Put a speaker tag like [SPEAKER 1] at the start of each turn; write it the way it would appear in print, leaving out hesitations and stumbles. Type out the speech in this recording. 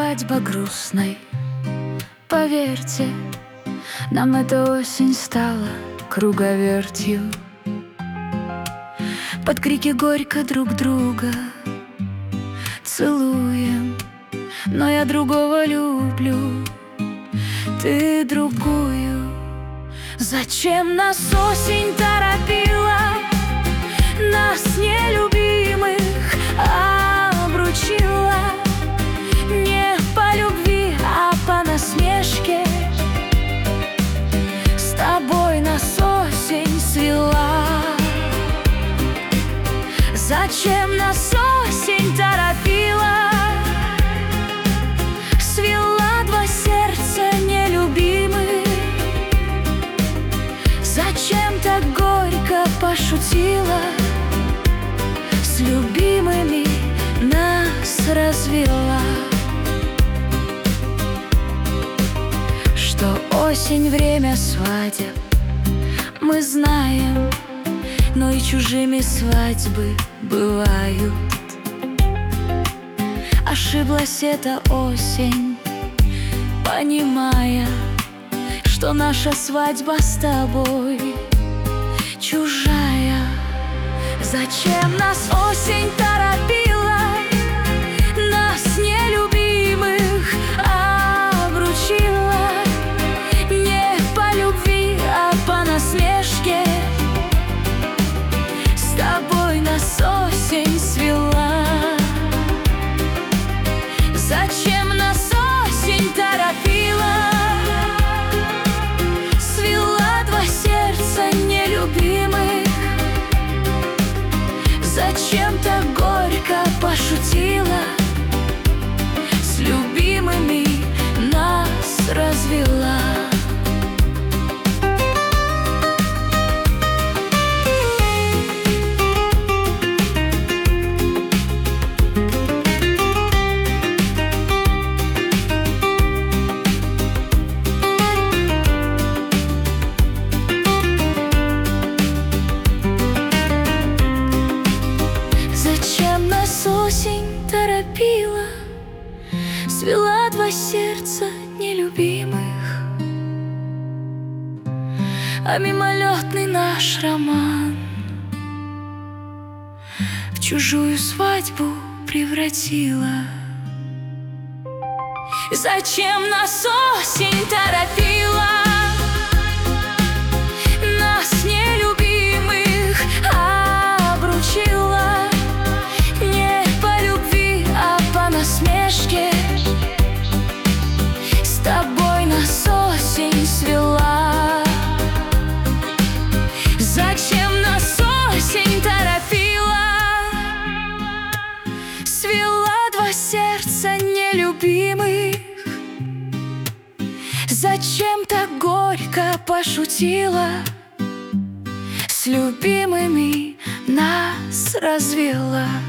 [SPEAKER 1] свадьба грустной. Поверьте, нам эта осень стала круговертью. Под крики горько друг друга целуем, но я другого люблю, ты другую. Зачем нас осень торопила, нас нелюбимых обручила? Не по любви, а по насмешке. С тобой нас осень свела. Зачем нас осень торопила, свела два сердца нелюбимых? Зачем так горько пошутила, с любимыми нас развела? Что осень — время свадеб, мы знаем, но и чужими свадьбы бывают. Ошиблась эта осень, понимая, что наша свадьба с тобой чужая. Зачем нас осень торопила, нас нелюбимых обручила? Не по любви, а по насмешке. С тобой нас осень свела. Зачем нас осень торопила, свела два сердца нелюбимых? Зачем так горько пошутила, с любимыми нас развела? Осень торопила, свела два сердца нелюбимых. А мимолетный наш роман в чужую свадьбу превратила. Зачем нас осень торопила, нас нелюбимых обручила? Насмешки. С тобой нас осень свела. Зачем нас осень торопила, свела два сердца нелюбимых? Зачем так горько пошутила, с любимыми нас развела?